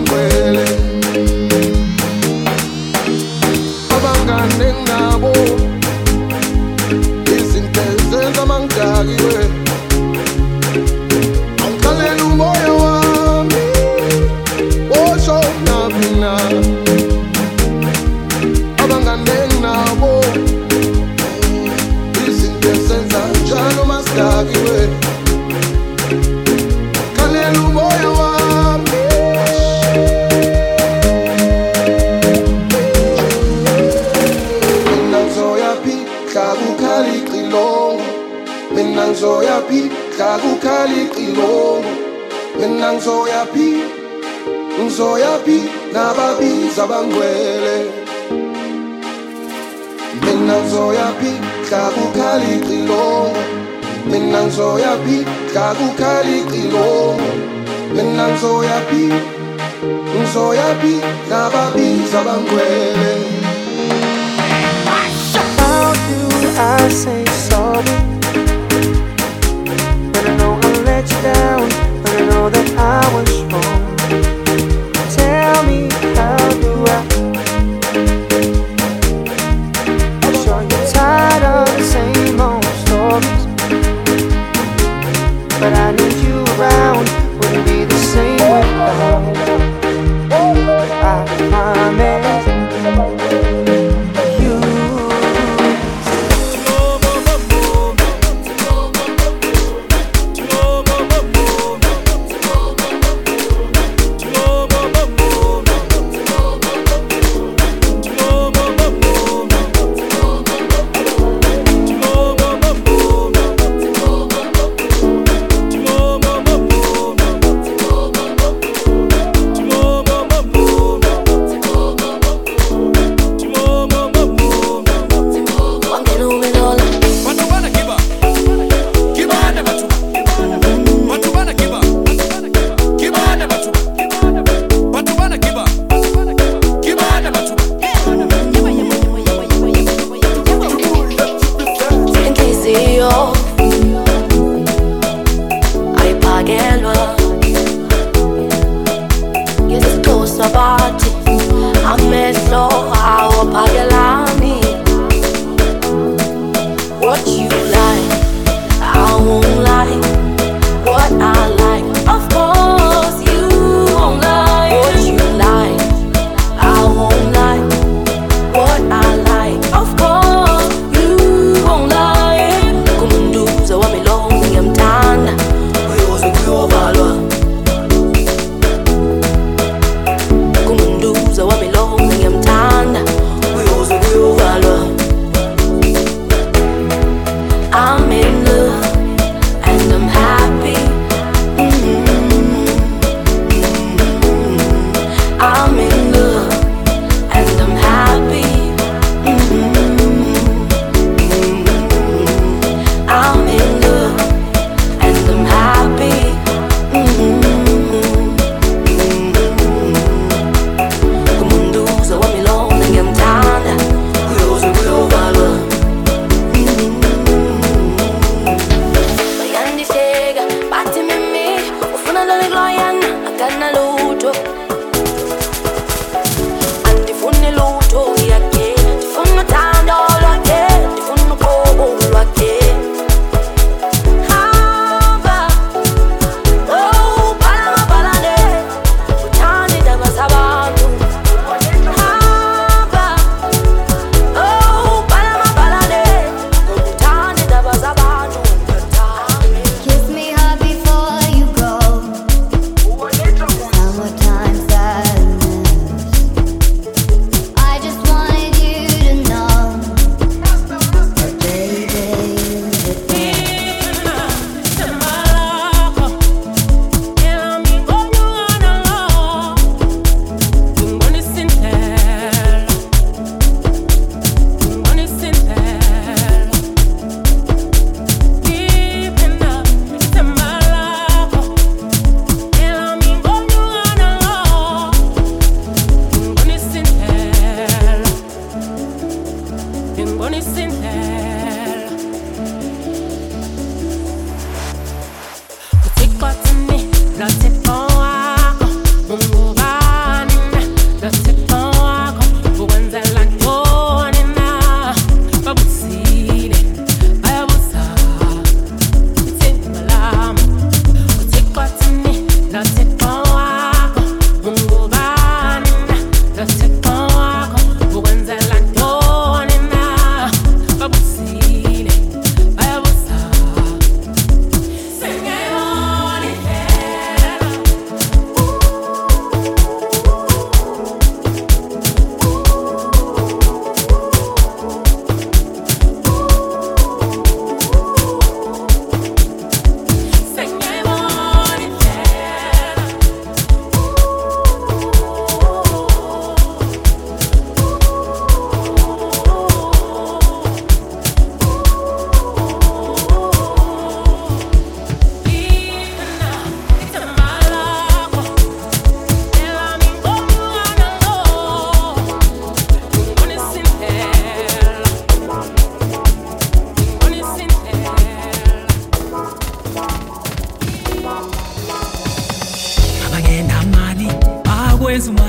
bangwele abangane nabo izinto ezenza mangidakiwe angikhalela umoya wami osho nabina abangane nabo izinto ezenza njalo masidakiwe khalela umoya wami mina ngizoyaphi kukhali xilongo mina ngizoyaphi kukhali xilongo mina ngizoyaphi nababiza bangwele mina ngizoyaphi kukhali xilongo mina ngizoyaphi kukhali xilongo mina ngizoyaphi nababiza bangwele. How do I say sorry when I know I let you down, when I know that I was wrong? Tell me, how do I'm sure you're tired of the same old stories, but I need you around, wouldn't be the same without. I promise you. What you like, I won't like. What I like, of course you won't like. What you like, I won't like. What I like, of course you won't like. Kumunduza wa milongo ya mtanda, uyoze kuyovalwa. Kumunduza wa milongo ya mtanda, uyoze kuyovalwa. I'm in love and I'm happy. I'm in love and I'm happy. I'm in love and I'm happy. Kumunduza wa milongo ya mtanda, uyoze kuyovalwa. Bati mimi ufuna lole gloyana akana luto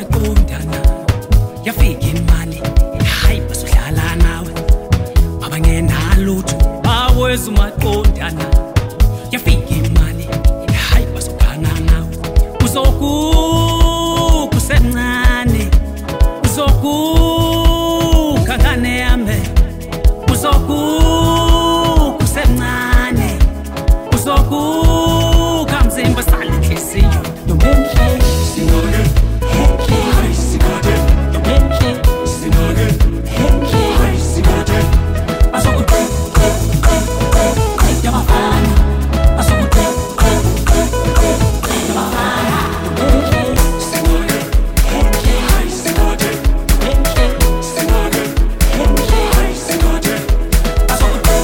maqondana yafika imali hayi basohlala nawe abangenalutho baweza umaqondana yafika imali hayi basokhanga nawe uzokusencane uzokukangane yami uzokusencane uzokukamzimba sale inhliziyo nobenhle sinone henhle hayi sinode nobenhle sinone henhle hayi sinode azokuthi yabafana azokuthi yabafana nobenhle sinone henhle hayi sinode nobenhle sinone henhle hayi sinode azokuthi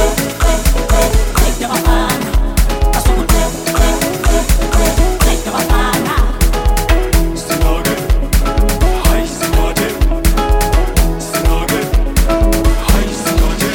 yabafana azokuthi yabafana sinode hayi sinode sinode hayi sinode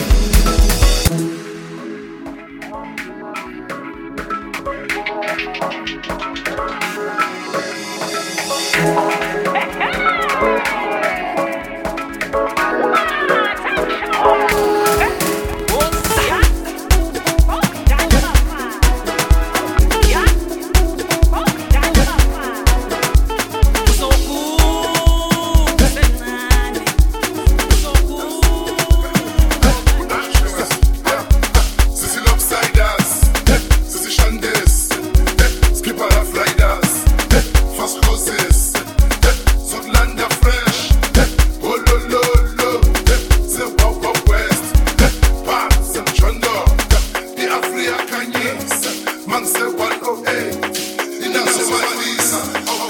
Sissy Lopsiders, Sissy Shandes, Skipper Half Riders, Fast Roses, Zotlanda Fresh, Oh lo lo lo, The Wow Wow West, Parks and Chondo, The Afria Kanyes, Manse 108, Ina Somalisa,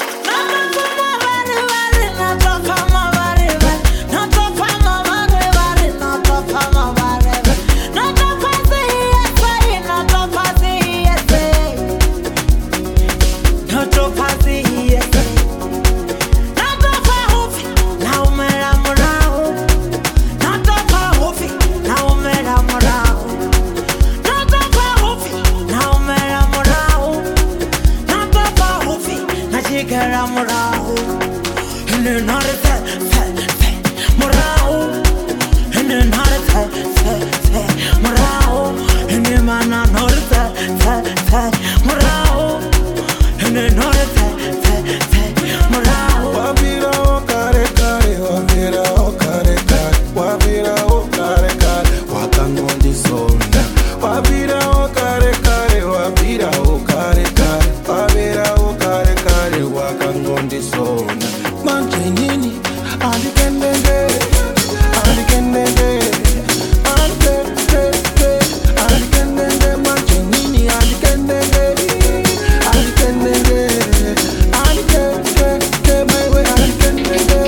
Wabira o kare kare, wabira o kare kare, wabira o kare kare, wakangondi sonda. Wabira o kare kare, wabira o kare kare, wabira o kare kare, wakangondi sonda. Manje nini, alikendende, alikendende, alikendende, alikendende, manje nini, alikendende, alikendende, alikendende, mewe alikendende.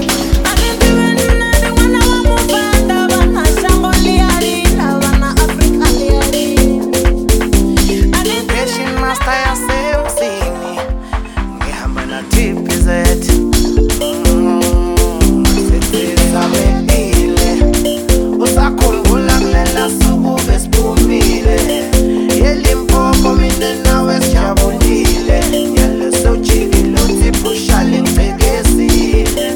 Education master yasemzini ngihamba na TPZ sethizamekile usakhumbula kulela suku besiphumile yelimpopo mina nawe sijabulile nyalo sewujikile uthi pushale ngibhekisile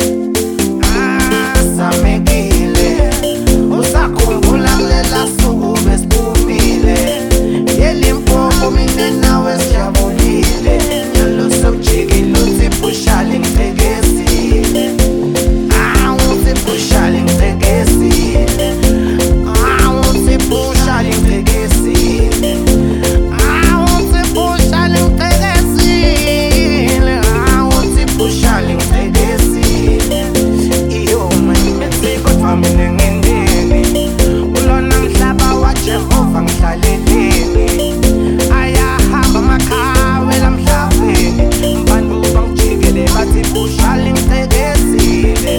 samekile usakhumbula kulela suku besiphumile yelimpopo mina nawe sijabulile nyalo sewujikile uthi pushale ngibhekisile uthi pushale ngibhekisile uthi pushale ngibhekisile uthi pushale ngibhekisile uthi pushale ngibhekisile iyo mayimethi kodwa mina ngendeni ulona mhlaba waJehova ngihlaleleni ayahamba amakhawe lamhlabeni abantu bangijikele bathi pushale ngibhekisile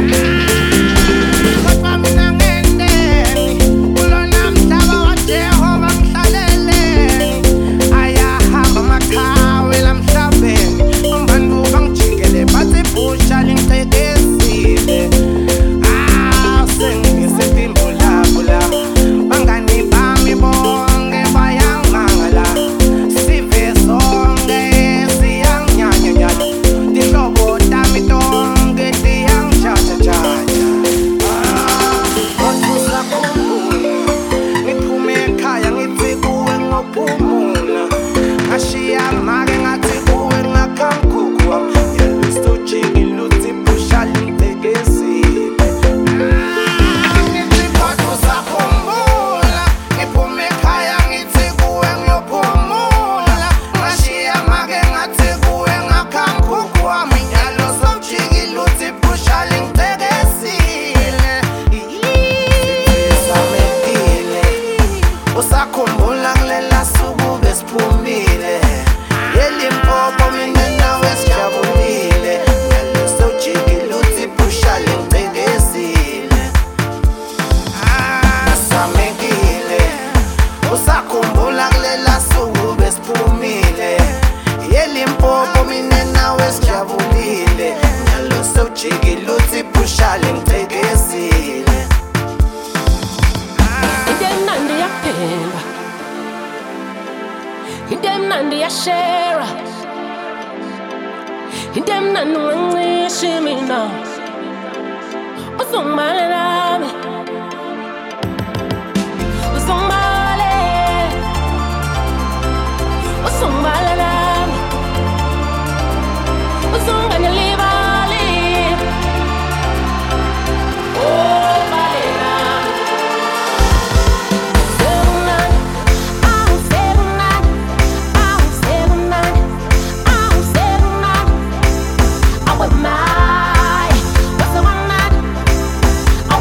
kodwa mina ngendeni ulona mhlaba waJehova ngihlaleleni ayahamba amakhawe lamhlabeni abantu bangijikele bathi pushale ngibhekisile ujikile uthi pushale ngitekesile. Into emnandi yaphekwa, into emnandi yashera, into emnandi ungancisha mina usungibale nami, usungibale, usungibale nami, usunganyalibali, oh bale nami. I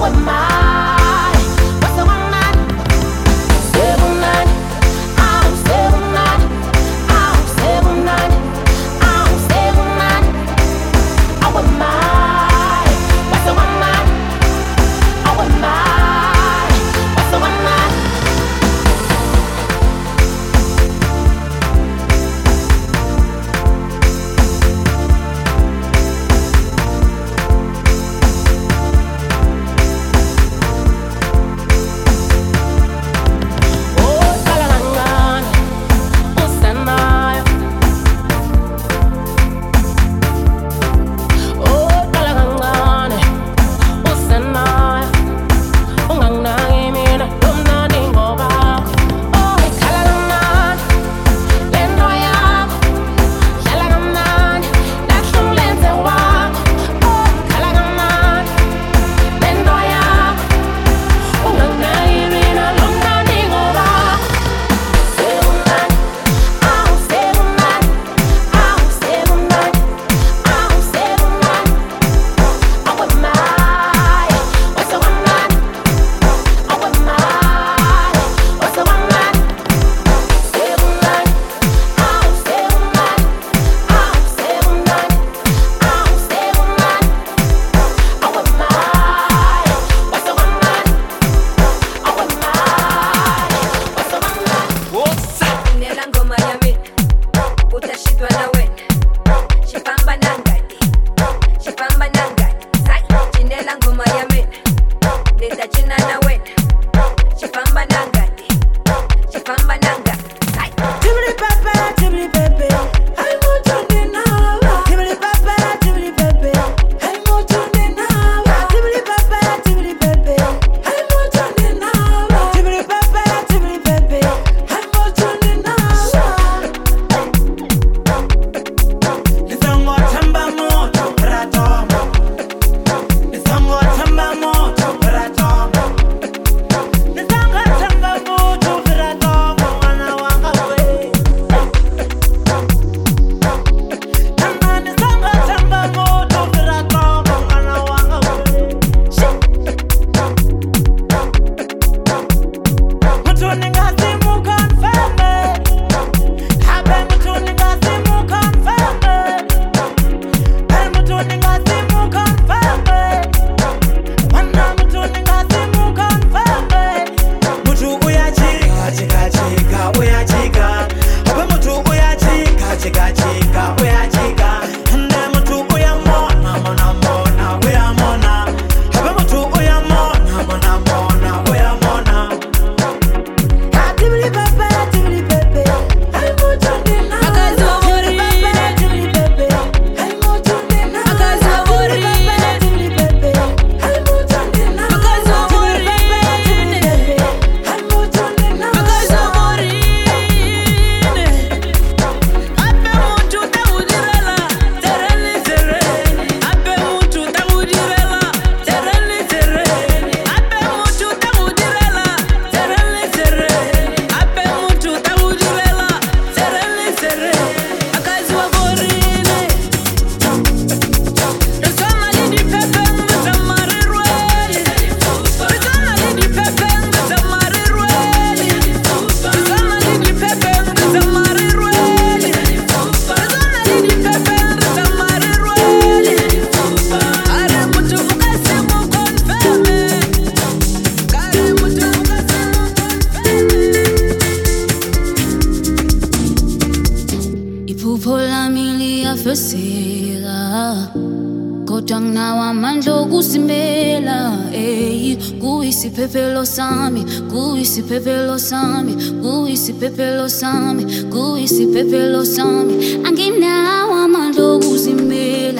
kodwa nginawo amandla okusimela kuyisiphephelo sami kuyisiphephelo sami kuyisiphephelo sami kuyisiphephelo sami anginawo amandla okuzimela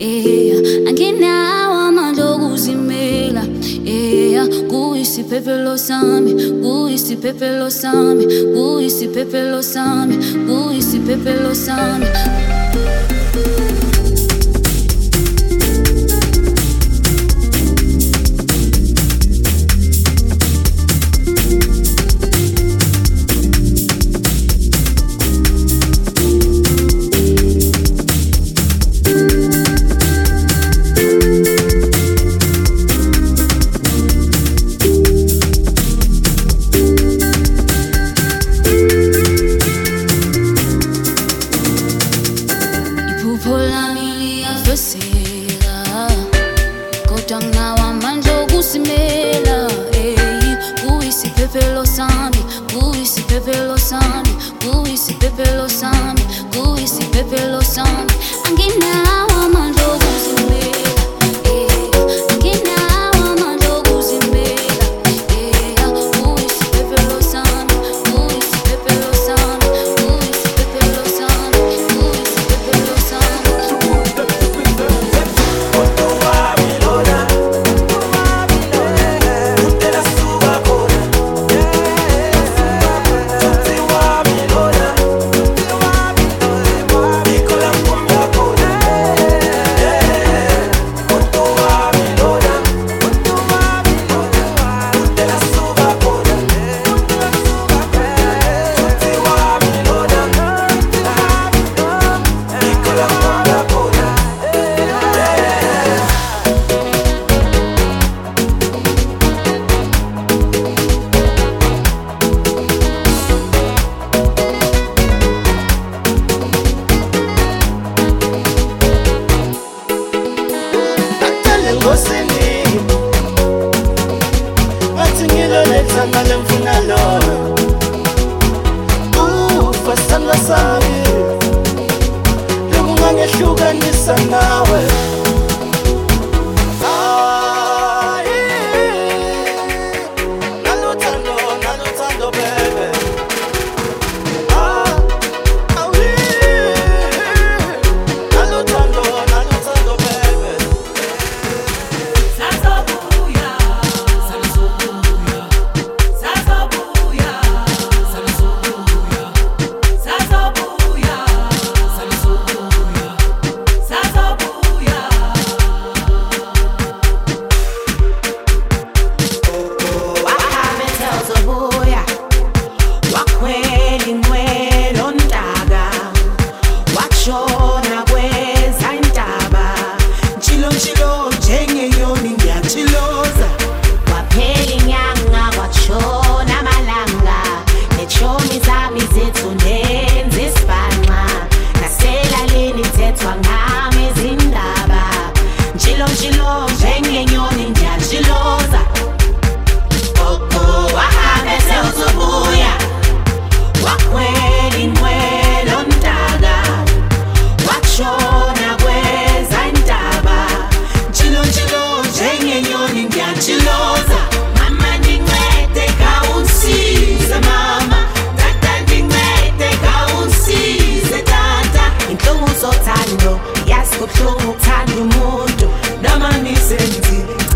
anginawo amandla okuzimela kuyisiphephelo sami kuyisiphephelo sami kuyisiphephelo sami kuyisiphephelo sami Yazi kubuhlungu ukuthanda umuntu noma nisenzi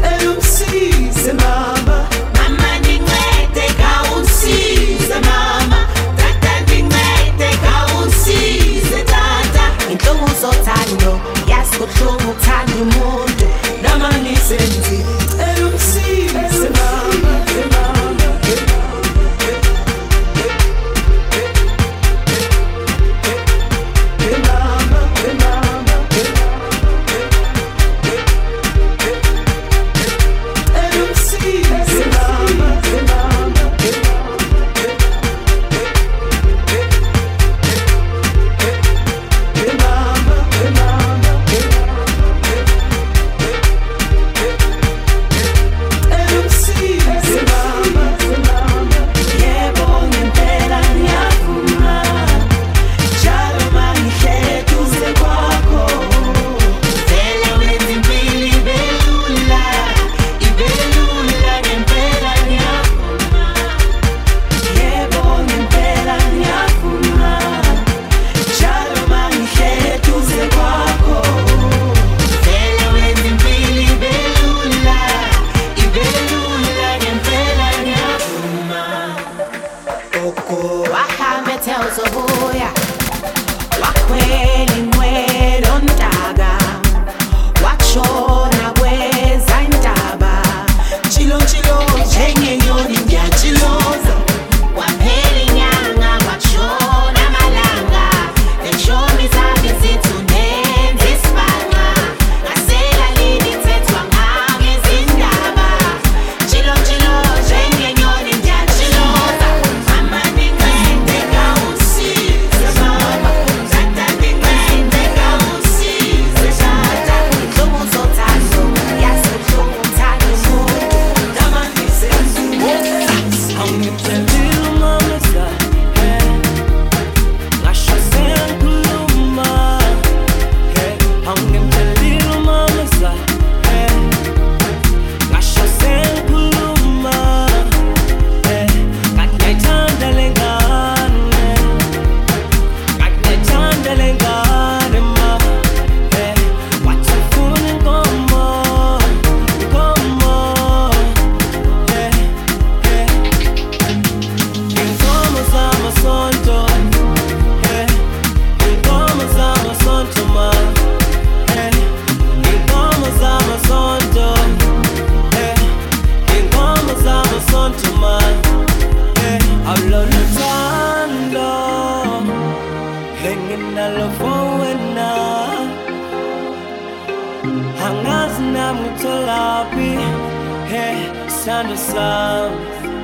Angazi nami utholaphi sithando sami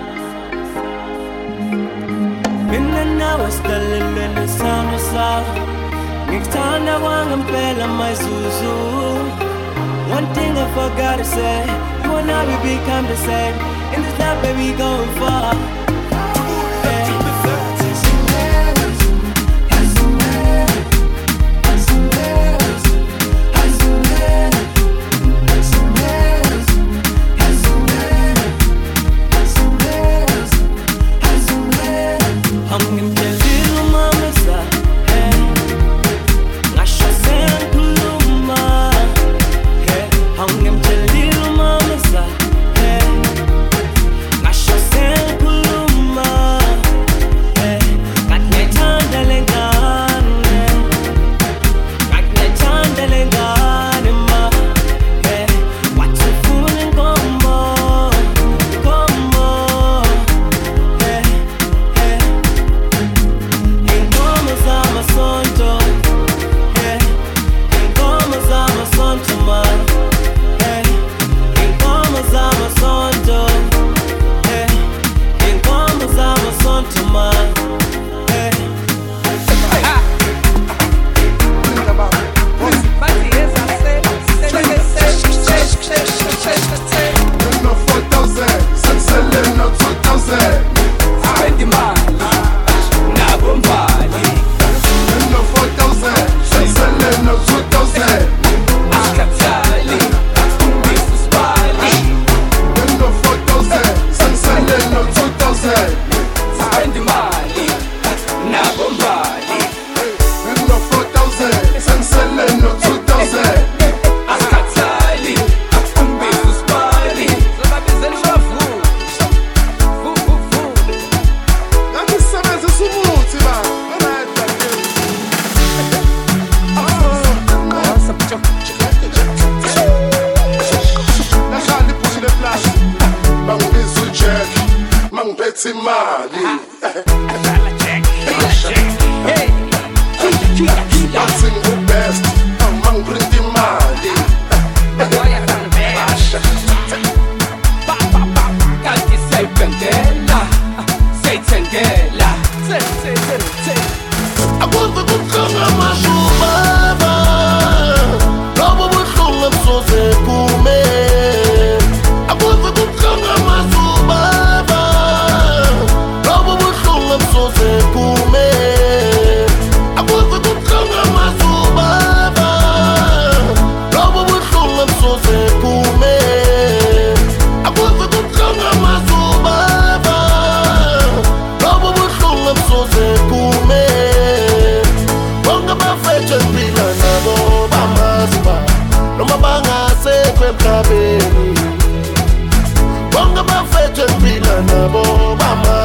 mina nawe sidalelwe sithando sami ngikuthanda kwangempela mayizuzu. One thing I forgot to say, you and I, we become the same. In this life, baby, going far. Bonga bafethu empila nabo bama